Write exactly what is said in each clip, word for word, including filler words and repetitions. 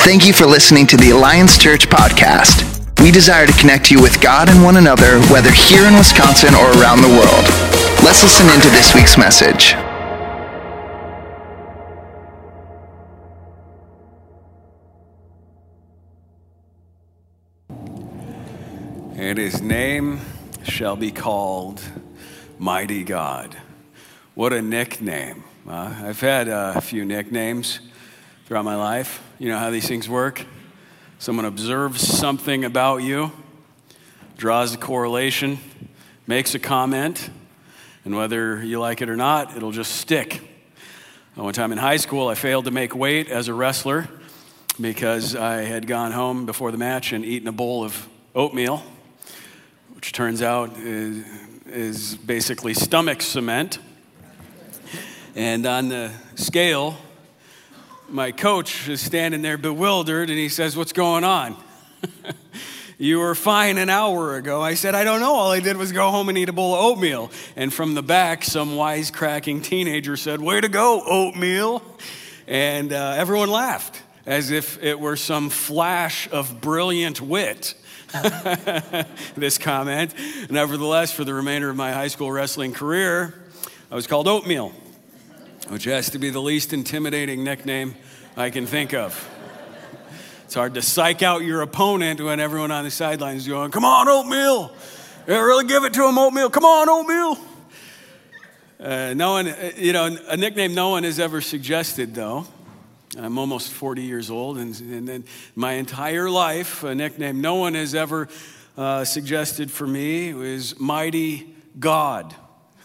Thank you for listening to the Alliance Church podcast. We desire to connect you with God and one another, whether here in Wisconsin or around the world. Let's listen into this week's message. And his name shall be called Mighty God. What a nickname. Uh, I've had uh, a few nicknames throughout my life. You know how these things work? Someone observes something about you, draws a correlation, makes a comment, and whether you like it or not, it'll just stick. One time in high school, I failed to make weight as a wrestler because I had gone home before the match and eaten a bowl of oatmeal, which turns out is, is basically stomach cement. And on the scale, my coach is standing there bewildered, and he says, "What's going on?" "You were fine an hour ago." I said, "I don't know. All I did was go home and eat a bowl of oatmeal." And from the back, some wisecracking teenager said, "Way to go, oatmeal." And uh, everyone laughed as if it were some flash of brilliant wit. This comment. Nevertheless, for the remainder of my high school wrestling career, I was called Oatmeal, which has to be the least intimidating nickname I can think of. It's hard to psych out your opponent when everyone on the sidelines is going, "Come on, Oatmeal. Yeah, really give it to him, Oatmeal. Come on, Oatmeal." Uh, no one, you know, a nickname no one has ever suggested, though. I'm almost forty years old, and, and, and my entire life, a nickname no one has ever uh, suggested for me is Mighty God.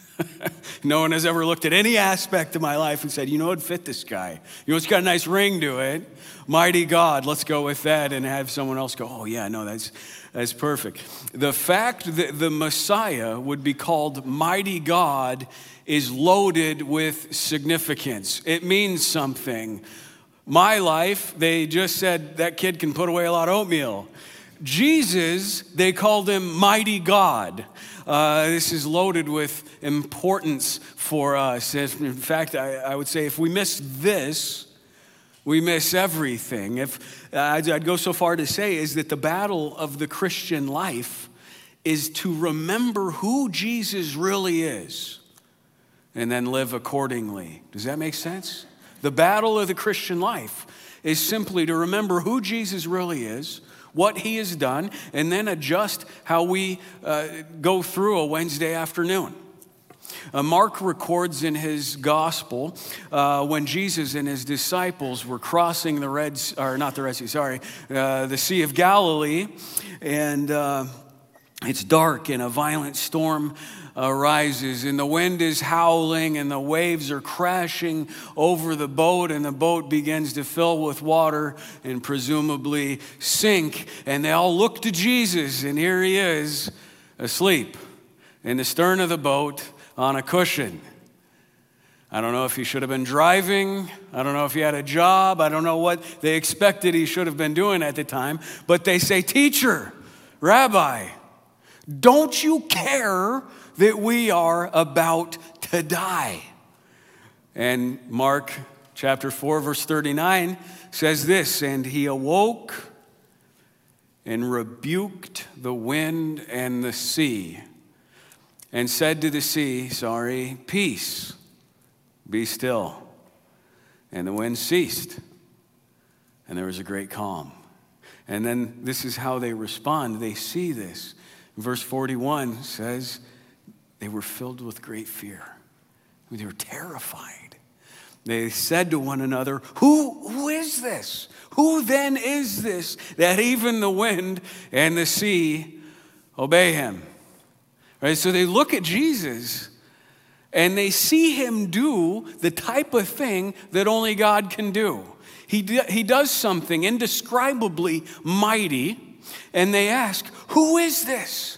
No one has ever looked at any aspect of my life and said, "You know, it'd fit this guy. You know, it's got a nice ring to it. Mighty God, let's go with that," and have someone else go, "Oh yeah, no, that's that's perfect." The fact that the Messiah would be called Mighty God is loaded with significance. It means something. My life, they just said that kid can put away a lot of oatmeal. Jesus, they called him Mighty God. Uh, this is loaded with importance for us. In fact, I, I would say if we miss this, we miss everything. If uh, I'd, I'd go so far to say is that the battle of the Christian life is to remember who Jesus really is and then live accordingly. Does that make sense? The battle of the Christian life is simply to remember who Jesus really is, what he has done, and then adjust how we uh, go through a Wednesday afternoon. Uh, Mark records in his gospel uh, when Jesus and his disciples were crossing the Red, or not the Red Sea, sorry, uh, the Sea of Galilee, and uh, it's dark and a violent storm arises, and the wind is howling, and the waves are crashing over the boat, and the boat begins to fill with water and presumably sink. And they all look to Jesus, and here he is, asleep in the stern of the boat on a cushion. I don't know if he should have been driving. I don't know if he had a job. I don't know what they expected he should have been doing at the time. But they say, "Teacher, Rabbi, don't you care that we are about to die?" And Mark chapter four, verse thirty-nine says this, "And he awoke and rebuked the wind and the sea and said to the sea," sorry, "Peace, be still." And the wind ceased, and there was a great calm. And then this is how they respond. They see this. Verse forty-one says, they were filled with great fear. They were terrified. They said to one another, who, who is this? Who then is this that even the wind and the sea obey him?" Right? So they look at Jesus and they see him do the type of thing that only God can do. He, he does something indescribably mighty, and they ask, "Who is this?"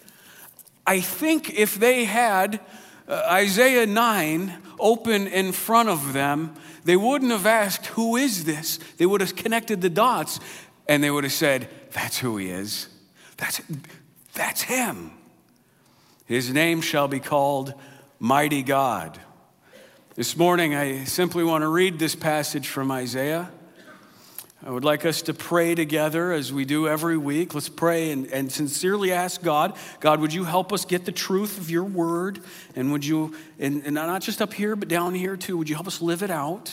I think if they had uh, Isaiah nine open in front of them, they wouldn't have asked, "Who is this?" They would have connected the dots, and they would have said, "That's who he is. That's, that's him. His name shall be called Mighty God." This morning, I simply want to read this passage from Isaiah I would like us to pray together as we do every week. Let's pray and, and sincerely ask God, God, would you help us get the truth of your word? And would you, and, and not just up here, but down here too, would you help us live it out?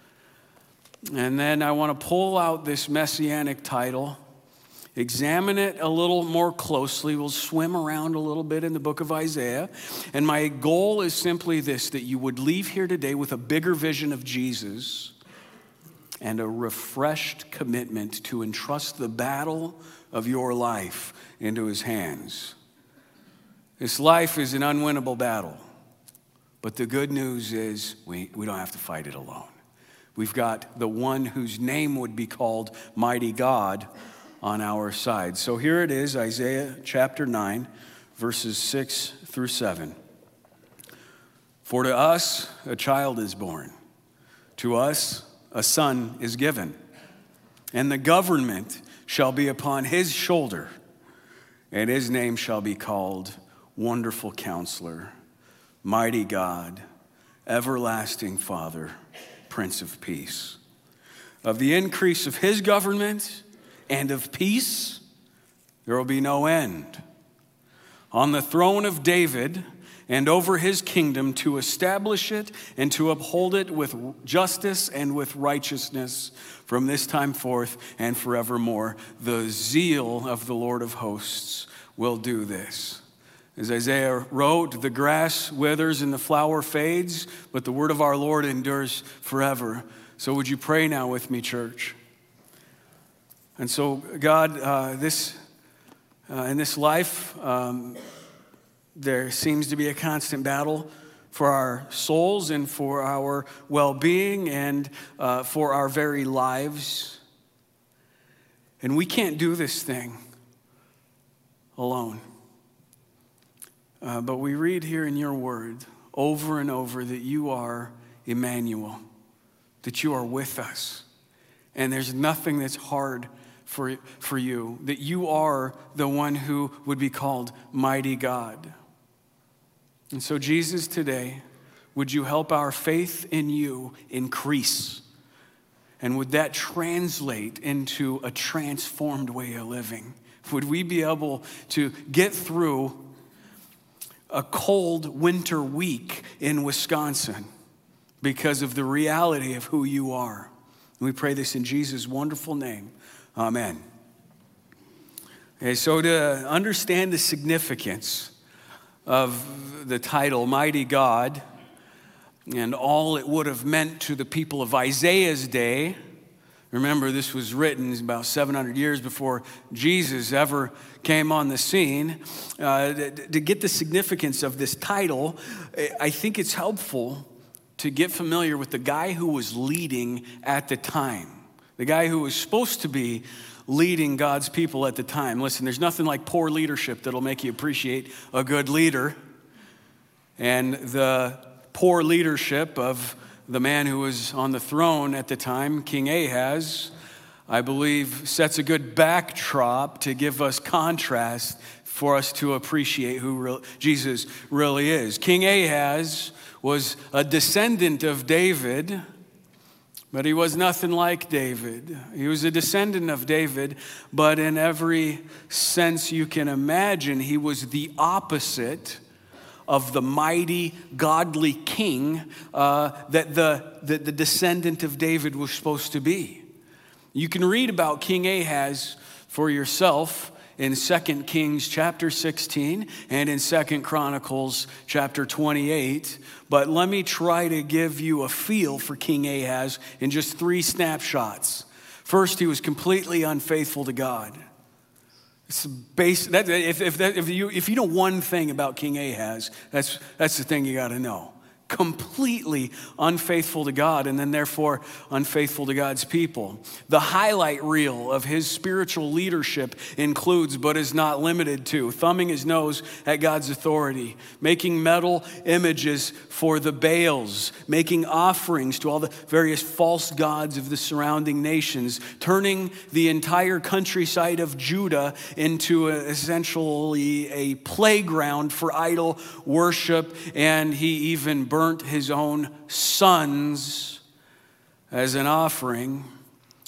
And then I want to pull out this messianic title, examine it a little more closely. We'll swim around a little bit in the book of Isaiah. And my goal is simply this, that you would leave here today with a bigger vision of Jesus and a refreshed commitment to entrust the battle of your life into his hands. This life is an unwinnable battle, but the good news is we, we don't have to fight it alone. We've got the one whose name would be called Mighty God on our side. So here it is, Isaiah chapter nine, verses six through seven. For to us a child is born, to us a son is given, and the government shall be upon his shoulder, and his name shall be called Wonderful Counselor, Mighty God, Everlasting Father, Prince of Peace. Of the increase of his government and of peace, there will be no end. On the throne of David and over his kingdom, to establish it and to uphold it with justice and with righteousness from this time forth and forevermore. The zeal of the Lord of hosts will do this. As Isaiah wrote, the grass withers and the flower fades, but the word of our Lord endures forever. So would you pray now with me, church? And so, God, uh, this uh, in this life, um, there seems to be a constant battle for our souls and for our well-being and uh, for our very lives. And we can't do this thing alone. Uh, but we read here in your word over and over that you are Emmanuel, that you are with us. And there's nothing that's hard for, for you, that you are the one who would be called Mighty God. And so, Jesus, today, would you help our faith in you increase? And would that translate into a transformed way of living? Would we be able to get through a cold winter week in Wisconsin because of the reality of who you are? And we pray this in Jesus' wonderful name. Amen. Okay, so to understand the significance of the title, Mighty God, and all it would have meant to the people of Isaiah's day. Remember, this was written about seven hundred years before Jesus ever came on the scene. Uh, to, to get the significance of this title, I think it's helpful to get familiar with the guy who was leading at the time. The guy who was supposed to be leading God's people at the time. Listen, there's nothing like poor leadership that'll make you appreciate a good leader. And the poor leadership of the man who was on the throne at the time, King Ahaz, I believe sets a good backdrop to give us contrast for us to appreciate who re- Jesus really is. King Ahaz was a descendant of David, but he was nothing like David. He was a descendant of David, but in every sense you can imagine, he was the opposite of the mighty, godly king uh, that the, the, the descendant of David was supposed to be. You can read about King Ahaz for yourself in Second Kings chapter sixteen and in Second Chronicles chapter twenty-eight. But let me try to give you a feel for King Ahaz in just three snapshots. First, he was completely unfaithful to God. It's base, that, if, if, that, if, you, if you know one thing about King Ahaz, that's, that's the thing you got to know. Completely unfaithful to God, and then therefore unfaithful to God's people. The highlight reel of his spiritual leadership includes, but is not limited to, thumbing his nose at God's authority, making metal images for the Baals, making offerings to all the various false gods of the surrounding nations, turning the entire countryside of Judah into a, essentially a playground for idol worship, and he even burnt his own sons as an offering.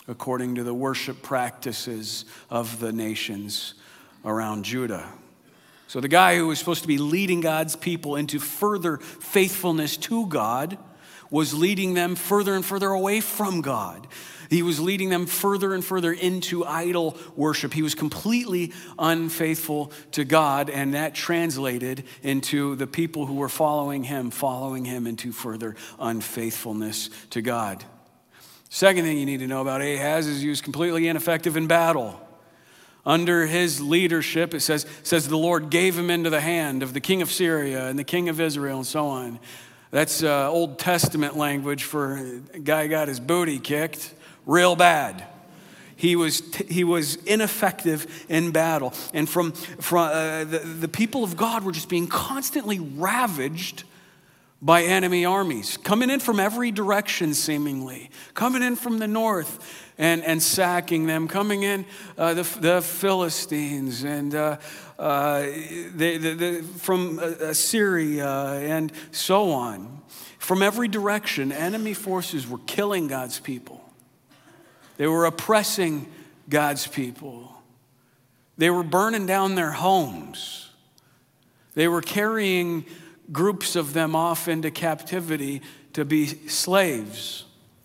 according to the worship practices of the nations around Judah. So the guy who was supposed to be leading God's people into further faithfulness to God was leading them further and further away from God. He was leading them further and further into idol worship. He was completely unfaithful to God, and that translated into the people who were following him, following him into further unfaithfulness to God. Second thing you need to know about Ahaz is he was completely ineffective in battle. Under his leadership, it says, says the Lord gave him into the hand of the king of Syria and the king of Israel and so on. That's uh, Old Testament language for a guy got his booty kicked real bad. He was he was ineffective in battle. And from, from uh, the, the people of God were just being constantly ravaged by enemy armies, coming in from every direction seemingly, coming in from the north and, and sacking them, coming in uh, the, the Philistines and uh, uh, the, the, the, from uh, Syria and so on. From every direction, enemy forces were killing God's people. They were oppressing God's people. They were burning down their homes. They were carrying groups of them off into captivity to be slaves.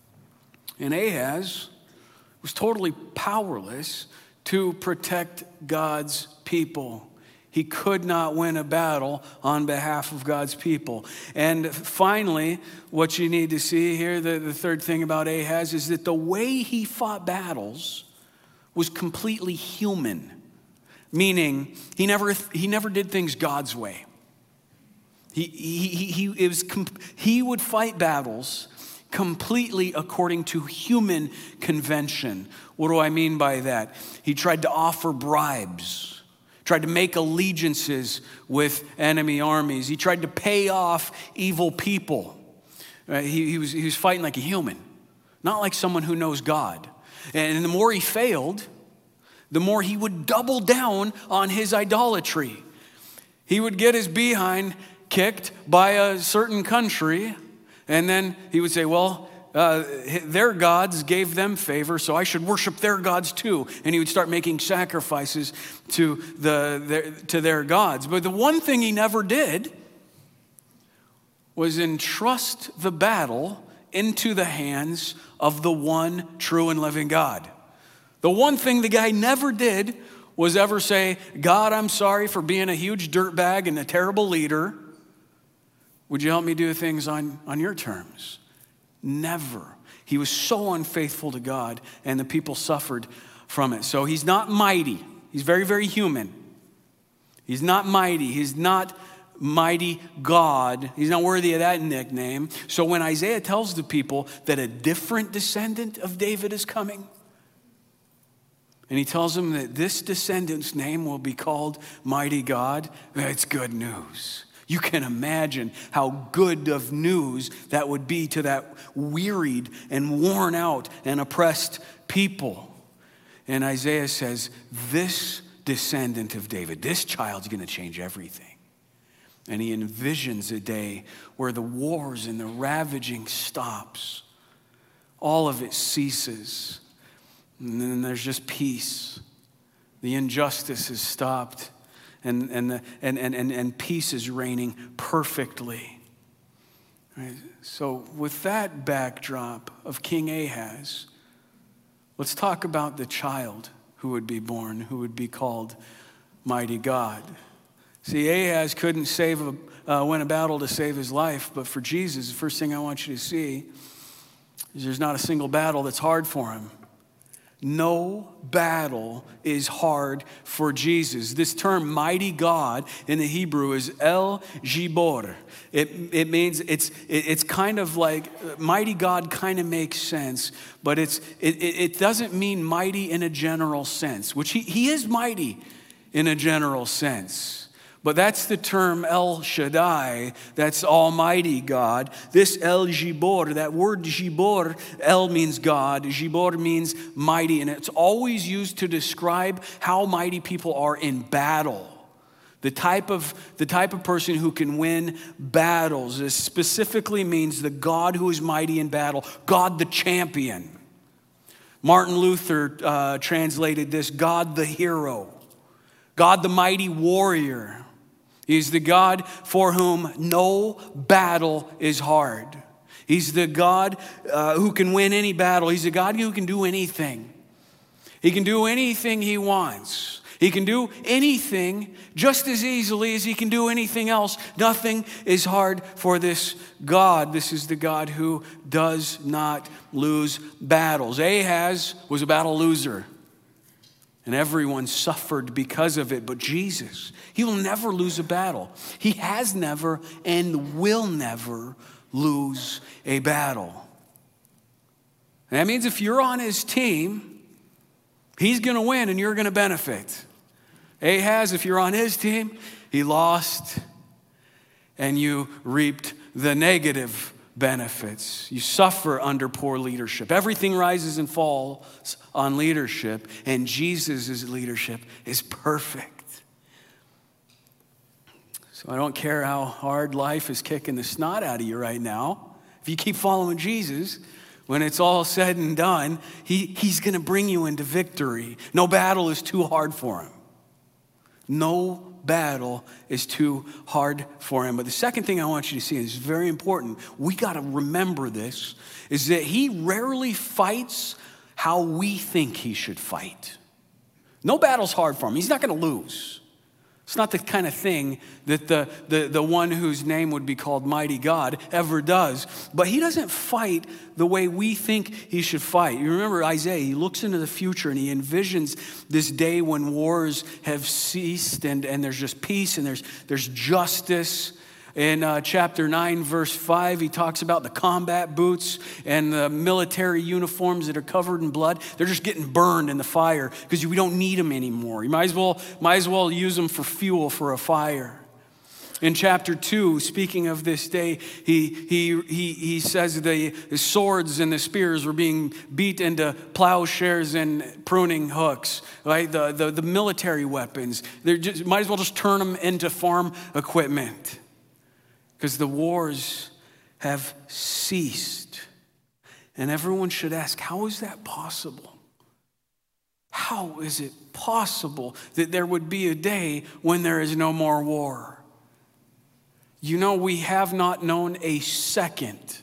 And Ahaz was totally powerless to protect God's people. He could not win a battle on behalf of God's people. And finally, what you need to see here, the, the third thing about Ahaz, is that the way he fought battles was completely human. Meaning, he never, he never did things God's way. He, he, he, he, it was, he would fight battles completely according to human convention. What do I mean by that? He tried to offer bribes, tried to make allegiances with enemy armies. He tried to pay off evil people. Uh, he, he, was, he was fighting like a human, not like someone who knows God. And the more he failed, the more he would double down on his idolatry. He would get his behind kicked by a certain country, and then he would say, well, uh, their gods gave them favor, so I should worship their gods too. And he would start making sacrifices to, the, their, to their gods. But the one thing he never did was entrust the battle into the hands of the one true and living God. The one thing the guy never did was ever say, God, I'm sorry for being a huge dirtbag and a terrible leader. Would you help me do things on, on your terms? Never. He was so unfaithful to God, and the people suffered from it. So he's not mighty. He's very, very human. He's not mighty. He's not mighty God. He's not worthy of that nickname. So when Isaiah tells the people that a different descendant of David is coming, and he tells them that this descendant's name will be called Mighty God, it's good news. You can imagine how good of news that would be to that wearied and worn out and oppressed people. And Isaiah says, this descendant of David, this child's going to change everything. And he envisions a day where the wars and the ravaging stops. All of it ceases. And then there's just peace. The injustice is stopped. And, and, the, and, and, and, and peace is reigning perfectly. Right? So with that backdrop of King Ahaz, let's talk about the child who would be born, who would be called Mighty God. See, Ahaz couldn't save a, uh, win a battle to save his life, but for Jesus, the first thing I want you to see is there's not a single battle that's hard for him. No battle is hard for Jesus. This term, mighty God, in the Hebrew is El Gibor. It, it means, it's it, it's kind of like, mighty God kind of makes sense, but it's it, it doesn't mean mighty in a general sense, which he, he is mighty in a general sense. But that's the term El Shaddai, that's Almighty God. This El Gibor, that word Gibor, El means God, Gibor means mighty, and it's always used to describe how mighty people are in battle. The type of, the type of person who can win battles. This specifically means the God who is mighty in battle, God the champion. Martin Luther uh, translated this, God the hero, God the mighty warrior. He's the God for whom no battle is hard. He's the God uh, who can win any battle. He's the God who can do anything. He can do anything he wants. He can do anything just as easily as he can do anything else. Nothing is hard for this God. This is the God who does not lose battles. Ahaz was a battle loser, and everyone suffered because of it. But Jesus, he will never lose a battle. He has never and will never lose a battle. And that means if you're on his team, he's going to win and you're going to benefit. Ahaz, if you're on his team, he lost and you reaped the negative benefits. You suffer under poor leadership. Everything rises and falls on leadership, and Jesus' leadership is perfect. So I don't care how hard life is kicking the snot out of you right now. If you keep following Jesus, when it's all said and done, he, he's going to bring you into victory. No battle is too hard for him. No battle is too hard for him. But the second thing I want you to see is very important. We got to remember this, is that he rarely fights how we think he should fight. No battle's hard for him. He's not going to lose. It's not the kind of thing that the, the, the one whose name would be called Mighty God ever does. But he doesn't fight the way we think he should fight. You remember Isaiah, he looks into the future and he envisions this day when wars have ceased and, and there's just peace and there's, there's justice. In uh, chapter nine, verse five, he talks about the combat boots and the military uniforms that are covered in blood. They're just getting burned in the fire because we don't need them anymore. You might as well, might as well use them for fuel for a fire. In chapter two, speaking of this day, he, he, he, he says the, the swords and the spears were being beat into plowshares and pruning hooks, right? The, the, the military weapons. They just might as well just turn them into farm equipment. Because the wars have ceased. And everyone should ask, how is that possible? How is it possible that there would be a day when there is no more war? You know, we have not known a second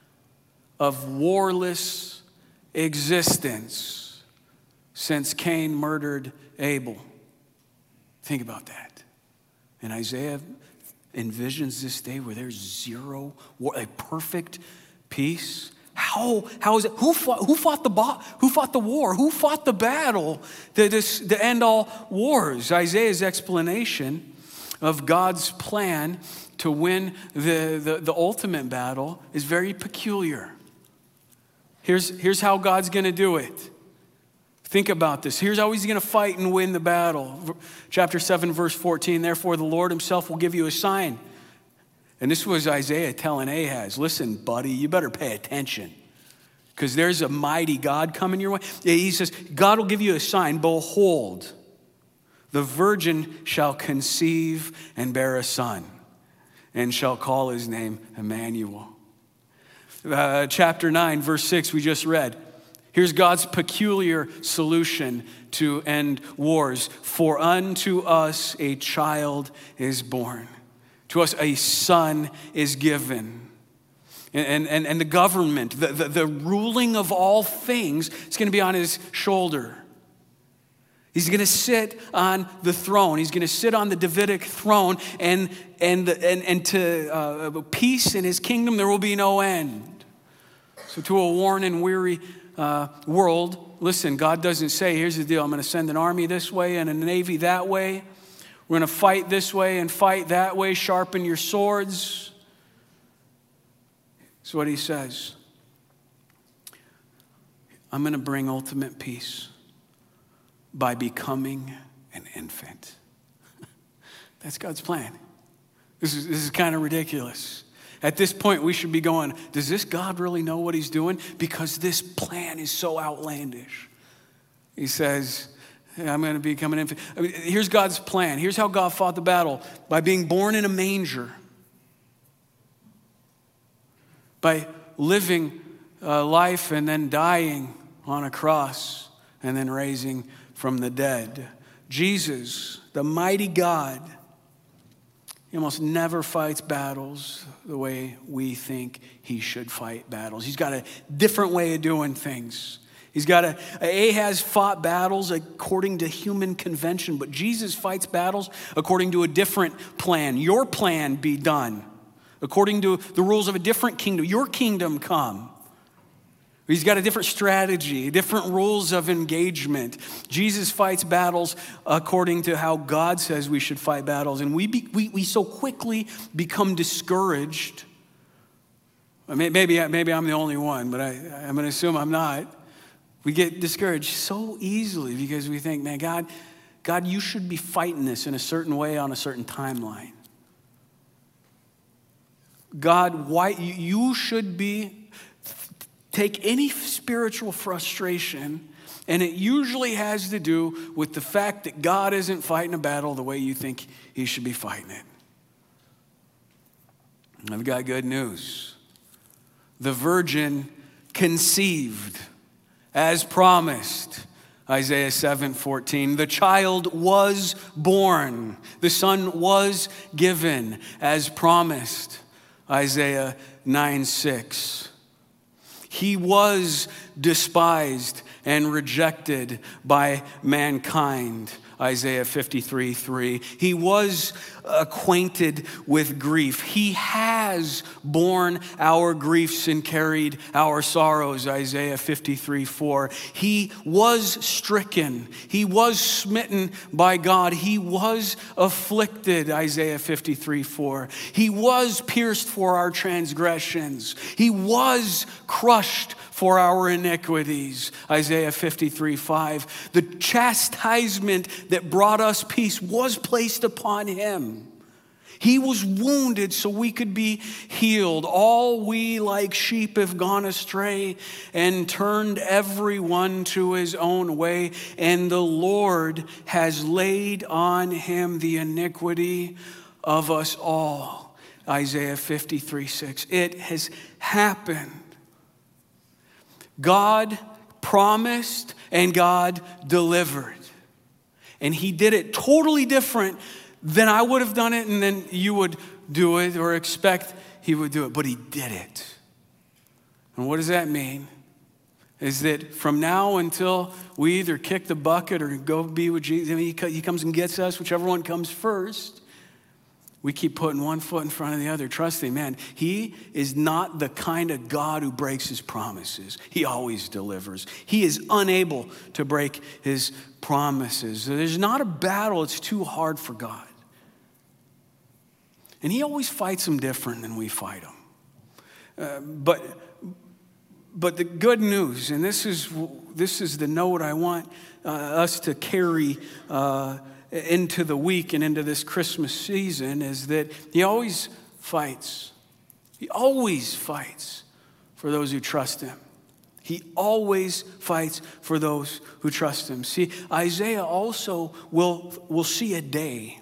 of warless existence since Cain murdered Abel. Think about that. And Isaiah envisions this day where there's zero war, a perfect peace. How, how is it? Who fought, who fought the bo- who fought the war? Who fought the battle to, this, to end all wars? Isaiah's explanation of God's plan to win the, the, the ultimate battle is very peculiar. Here's, here's how God's going to do it. Think about this. Here's how he's going to fight and win the battle. Chapter seven, verse fourteen, therefore the Lord himself will give you a sign. And this was Isaiah telling Ahaz, listen, buddy, you better pay attention because there's a mighty God coming your way. He says, God will give you a sign. Behold, the virgin shall conceive and bear a son and shall call his name Emmanuel. Uh, chapter nine, verse six, we just read. Here's God's peculiar solution to end wars. For unto us a child is born. To us a son is given. And, and, and the government, the, the, the ruling of all things is going to be on his shoulder. He's going to sit on the throne. He's going to sit on the Davidic throne. And, and, and, and to uh, peace in his kingdom, there will be no end. So to a worn and weary Uh, world, listen, God doesn't say, here's the deal, I'm going to send an army this way and a navy that way. We're going to fight this way and fight that way, sharpen your swords. That's what he says. I'm going to bring ultimate peace by becoming an infant. That's God's plan. This is, this is kind of ridiculous. At this point, we should be going, does this God really know what he's doing? Because this plan is so outlandish. He says, hey, I'm going to become an infant. I mean, here's God's plan. Here's how God fought the battle. By being born in a manger. By living uh, life and then dying on a cross and then raising from the dead. Jesus, the mighty God, he almost never fights battles the way we think he should fight battles. He's got a different way of doing things. He's got a, Ahaz fought battles according to human convention, but Jesus fights battles according to a different plan. Your plan be done. According to the rules of a different kingdom. Your kingdom come. He's got a different strategy, different rules of engagement. Jesus fights battles according to how God says we should fight battles. And we be, we, we so quickly become discouraged. Maybe, maybe I'm the only one, but I, I'm going to assume I'm not. We get discouraged so easily because we think, man, God, God, you should be fighting this in a certain way on a certain timeline. God, why you should be... Take any spiritual frustration, and it usually has to do with the fact that God isn't fighting a battle the way you think he should be fighting it. I've got good news. The virgin conceived as promised. Isaiah seven fourteen. The child was born. The son was given as promised. Isaiah nine six. He was despised and rejected by mankind. Isaiah fifty-three three. He was acquainted with grief. He has borne our griefs and carried our sorrows. Isaiah fifty-three four. He was stricken. He was smitten by God. He was afflicted. Isaiah fifty-three four. He was pierced for our transgressions. He was crushed for our iniquities. Isaiah fifty-three five. The chastisement that brought us peace was placed upon him. He was wounded so we could be healed. All we like sheep have gone astray and turned everyone to his own way. And the Lord has laid on him the iniquity of us all. Isaiah fifty-three six. It has happened. God promised and God delivered. And he did it totally different than I would have done it and then you would do it or expect he would do it. But he did it. And what does that mean? Is that from now until we either kick the bucket or go be with Jesus, I mean, he comes and gets us, whichever one comes first. We keep putting one foot in front of the other, trusting, man, he is not the kind of God who breaks his promises. He always delivers. He is unable to break his promises. There's not a battle that's too hard for God. And he always fights them different than we fight them. Uh, but, but the good news, and this is, this is the note I want uh, us to carry uh into the week and into this Christmas season, is that he always fights. He always fights for those who trust him. He always fights for those who trust him. See, Isaiah also will, will see a day.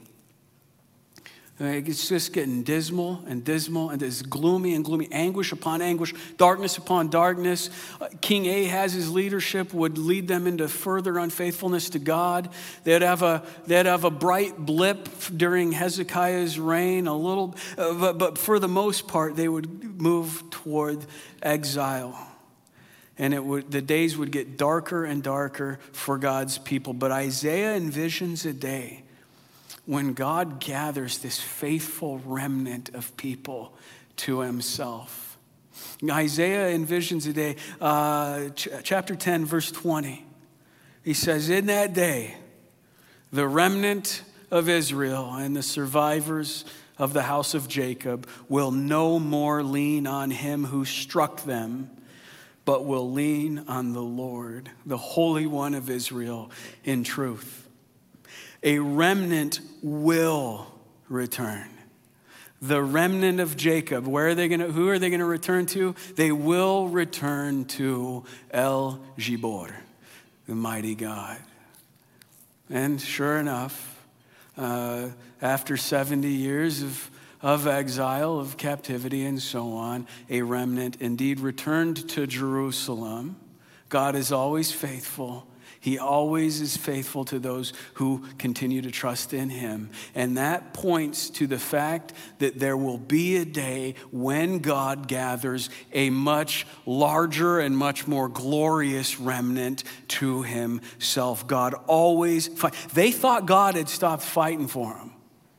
It's just getting dismal and dismal and it's gloomy and gloomy, anguish upon anguish, darkness upon darkness. King Ahaz's leadership would lead them into further unfaithfulness to God. They'd have a, they'd have a bright blip during Hezekiah's reign, a little, uh, but, but for the most part, they would move toward exile. And it would, the days would get darker and darker for God's people. But Isaiah envisions a day when God gathers this faithful remnant of people to himself. Isaiah envisions a day, uh, ch- chapter ten, verse twenty. He says, in that day, the remnant of Israel and the survivors of the house of Jacob will no more lean on him who struck them, but will lean on the Lord, the Holy One of Israel, in truth. A remnant will return. The remnant of Jacob, where are they going to, who are they going to return to? They will return to El Gibor, the mighty God. And sure enough, uh, after seventy years of, of exile, of captivity and so on, a remnant indeed returned to Jerusalem, God is always faithful. He always is faithful to those who continue to trust in him. And that points to the fact that there will be a day when God gathers a much larger and much more glorious remnant to himself. God always fight. They thought God had stopped fighting for them.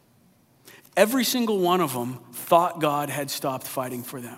Every single one of them thought God had stopped fighting for them.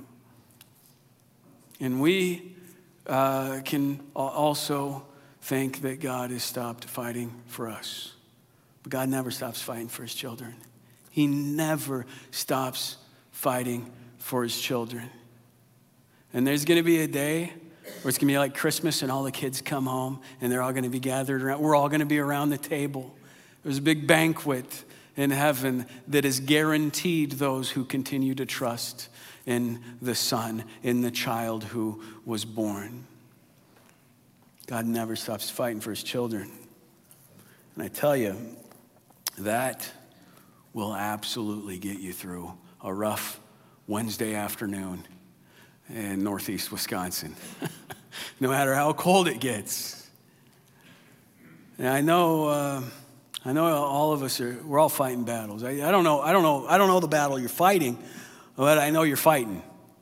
And we uh, can also think that God has stopped fighting for us. But God never stops fighting for his children. He never stops fighting for his children. And there's going to be a day where it's going to be like Christmas and all the kids come home and they're all going to be gathered around. We're all going to be around the table. There's a big banquet in heaven that is guaranteed those who continue to trust in the Son, in the child who was born. God never stops fighting for his children. And I tell you, that will absolutely get you through a rough Wednesday afternoon in northeast Wisconsin, no matter how cold it gets. And I know, uh, I know all of us are, we're all fighting battles. I, I don't know, I don't know, I don't know the battle you're fighting, but I know you're fighting.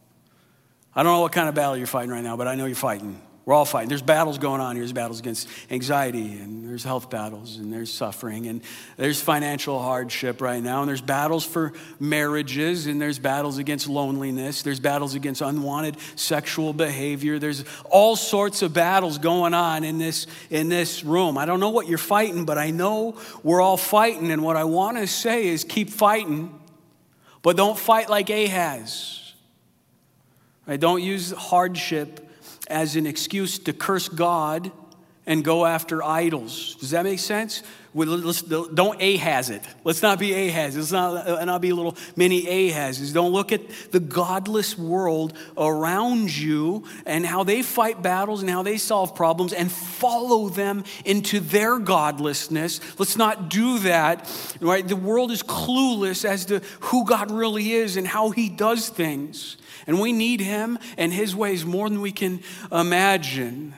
I don't know what kind of battle you're fighting right now, but I know you're fighting. We're all fighting. There's battles going on here. There's battles against anxiety, and there's health battles, and there's suffering, and there's financial hardship right now, and there's battles for marriages, and there's battles against loneliness. There's battles against unwanted sexual behavior. There's all sorts of battles going on in this, in this room. I don't know what you're fighting, but I know we're all fighting, and what I want to say is keep fighting, but don't fight like Ahaz. Right? Don't use hardship as an excuse to curse God and go after idols. Does that make sense? Let's, don't Ahaz it. Let's not be Ahaz. Let's not, not be little mini Ahazes. Don't look at the godless world around you and how they fight battles and how they solve problems and follow them into their godlessness. Let's not do that. Right? The world is clueless as to who God really is and how he does things. And we need him and his ways more than we can imagine.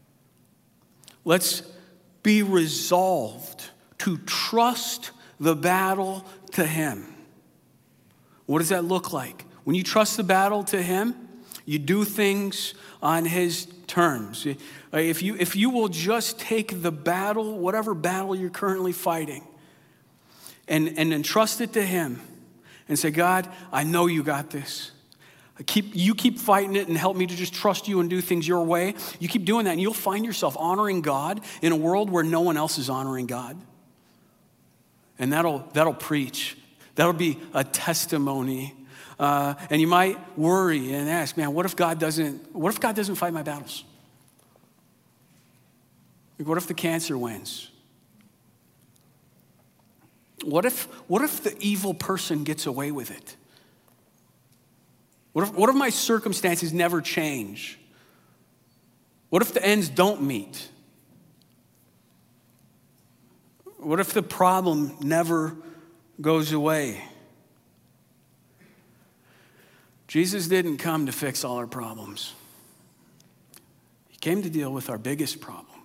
Let's be resolved to trust the battle to him. What does that look like? When you trust the battle to him, you do things on his terms. If you, if you will just take the battle, whatever battle you're currently fighting, and, and entrust it to him and say, God, I know you got this. Keep, you keep fighting it and help me to just trust you and do things your way. You keep doing that and you'll find yourself honoring God in a world where no one else is honoring God. And that'll, that'll preach. That'll be a testimony. Uh, and you might worry and ask, man, what if God doesn't, what if God doesn't fight my battles? Like, what if the cancer wins? What if, what if the evil person gets away with it? What if, what if my circumstances never change? What if the ends don't meet? What if the problem never goes away? Jesus didn't come to fix all our problems. He came to deal with our biggest problem.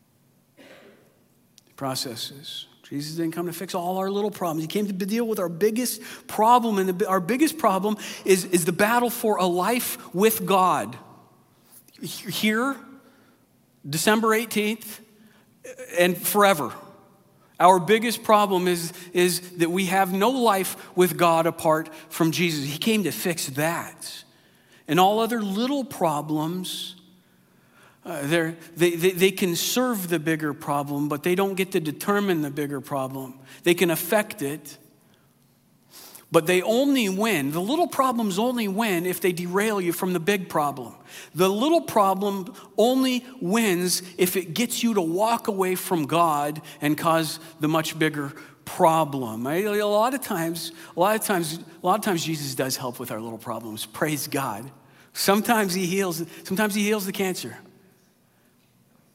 Processes. Jesus didn't come to fix all our little problems. He came to deal with our biggest problem. And the, our biggest problem is, is the battle for a life with God. Here, December eighteenth, and forever. Our biggest problem is, is that we have no life with God apart from Jesus. He came to fix that. And all other little problems, Uh, they, they, they can serve the bigger problem, but they don't get to determine the bigger problem. They can affect it, but they only win. The little problems only win if they derail you from the big problem. The little problem only wins if it gets you to walk away from God and cause the much bigger problem. I, a lot of times, a lot of times, a lot of times Jesus does help with our little problems. Praise God. Sometimes he heals, sometimes he heals the cancer.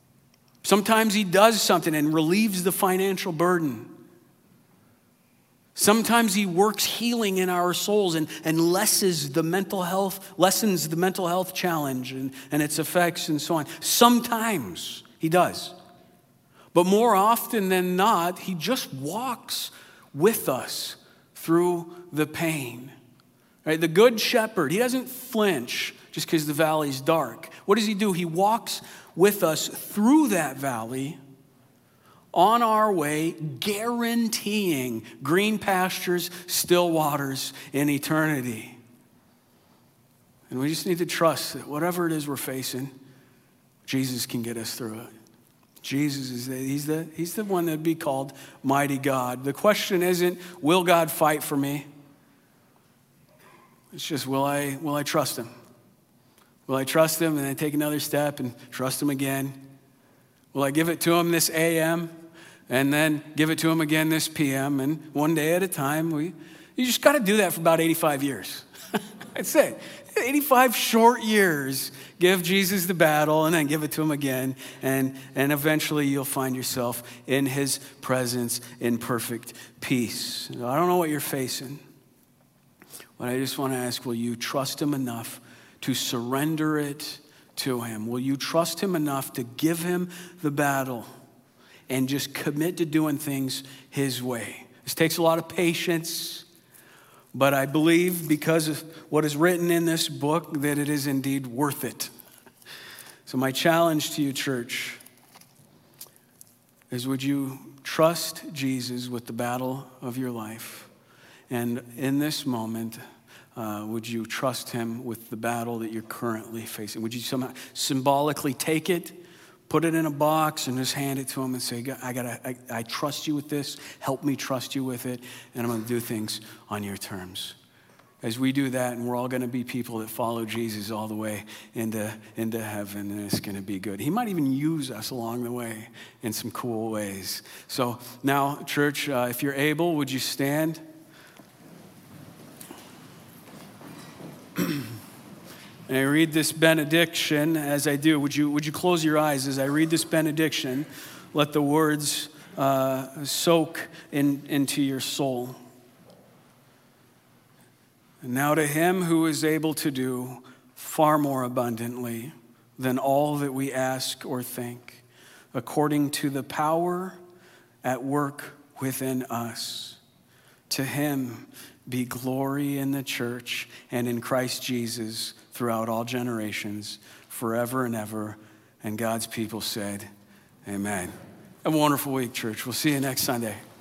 Sometimes he does something and relieves the financial burden. Sometimes he works healing in our souls and, and lessens the mental health, lessens the mental health challenge and, and its effects and so on. Sometimes he does. But more often than not, he just walks with us through the pain. Right? The good shepherd, he doesn't flinch just because the valley's dark. What does he do? He walks with us through that valley on our way, guaranteeing green pastures, still waters in eternity. And we just need to trust that whatever it is we're facing, Jesus can get us through it. Jesus is the, he's the, he's the one that'd be called mighty God. The question isn't, will God fight for me? It's just, will I, will I trust him? Will I trust him and then take another step and trust him again? Will I give it to him this A M and then give it to him again this P M and one day at a time? We, you just got to do that for about eighty-five years. That's it. eighty-five short years. Give Jesus the battle and then give it to him again. And, and eventually you'll find yourself in his presence in perfect peace. I don't know what you're facing, but I just want to ask, will you trust him enough to surrender it to him? Will you trust him enough to give him the battle and just commit to doing things his way? This takes a lot of patience, but I believe because of what is written in this book that it is indeed worth it. So my challenge to you, church, is would you trust Jesus with the battle of your life? And in this moment, Uh, would you trust him with the battle that you're currently facing? Would you somehow symbolically take it, put it in a box, and just hand it to him and say, I gotta, I, I trust you with this. Help me trust you with it, and I'm going to do things on your terms. As we do that, and we're all going to be people that follow Jesus all the way into, into heaven, and it's going to be good. He might even use us along the way in some cool ways. So now, church, uh, if you're able, would you stand? And I read this benediction. As I do, would you, would you close your eyes as I read this benediction? Let the words uh, soak in, into your soul. And now to him who is able to do far more abundantly than all that we ask or think, according to the power at work within us. To him be glory in the church and in Christ Jesus throughout all generations, forever and ever. And God's people said, amen. Have a wonderful week, church. We'll see you next Sunday.